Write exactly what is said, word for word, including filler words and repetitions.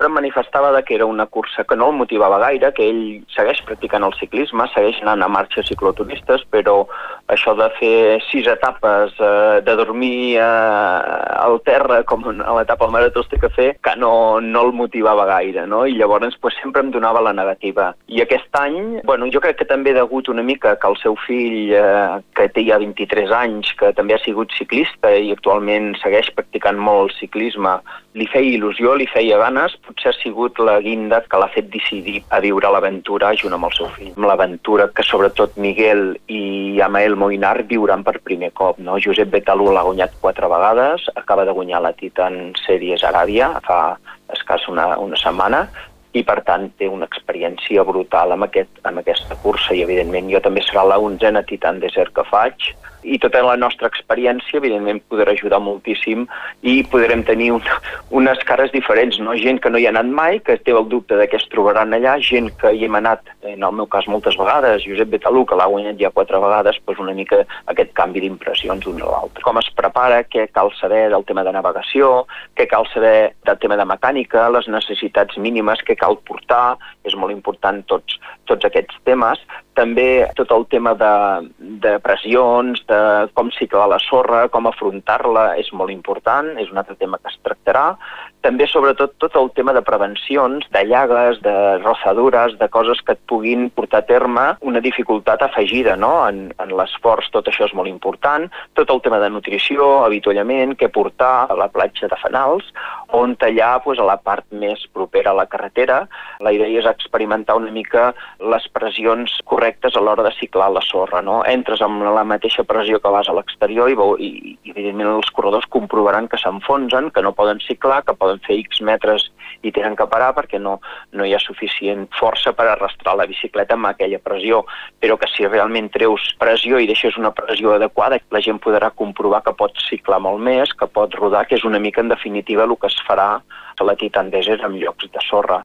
sempre em manifestava de que era una cursa que no el motivava gaire, que ell segueix practicant el ciclisme, segueix anant a marxes cicloturistes, però això de fer sis etapes, eh, de dormir eh, al terra, com a l'etapa al Marató té que fer, que no, no el motivava gaire, no? I llavors pues, sempre em donava la negativa. I aquest any, bueno, jo crec que també degut una mica que el seu fill, eh, que té ja vint-i-tres anys, que també ha sigut ciclista i actualment segueix practicant molt el ciclisme, li feia il·lusió, li feia ganes, potser ha sigut la guinda que l'ha fet decidir a viure l'aventura junt amb el seu fill. L'aventura que sobretot Miguel i Amael Moinar viuran per primer cop, no? Josep Betalú l'ha guanyat quatre vegades, acaba de guanyar la Titan Series Aràbia fa escàs una, una setmana, i per tant té una experiència brutal amb, aquest, amb aquesta cursa i evidentment jo també serà la onzena Titan Desert que faig i tota la nostra experiència evidentment podrà ajudar moltíssim i podrem tenir un, unes cares diferents, no? Gent que no hi ha anat mai, que té el dubte de què es trobaran allà, gent que hi hem anat, en el meu cas moltes vegades, Josep Betalú que l'ha guanyat ja quatre vegades, doncs una mica aquest canvi d'impressions d'un a l'altre. Com es prepara, què cal saber del tema de navegació, què cal saber del tema de mecànica, les necessitats mínimes, què cal portar, és molt important tots, tots aquests temes. També tot el tema de, de pressions, de com ciclar la sorra, com afrontar-la, és molt important, és un altre tema que es tractarà. També, sobretot, tot el tema de prevencions, de llagues, de rossadures, de coses que et puguin portar a terme una dificultat afegida, no? En, en l'esforç tot això és molt important. Tot el tema de nutrició, avituallament, què portar a la platja de Fenals, on allà, doncs, a la part més propera a la carretera, la idea és experimentar una mica les pressions correctes a l'hora de ciclar la sorra, no? Entres amb la mateixa pressió que vas a l'exterior i, i, i evidentment els corredors comprovaran que s'enfonsen, que no poden ciclar, que poden fer X metres i tenen que parar perquè no, no hi ha suficient força per arrastrar la bicicleta amb aquella pressió, però que si realment treus pressió i deixes una pressió adequada, la gent podrà comprovar que pot ciclar molt més, que pot rodar, que és una mica en definitiva el que es farà a la Titan Desert en llocs de sorra.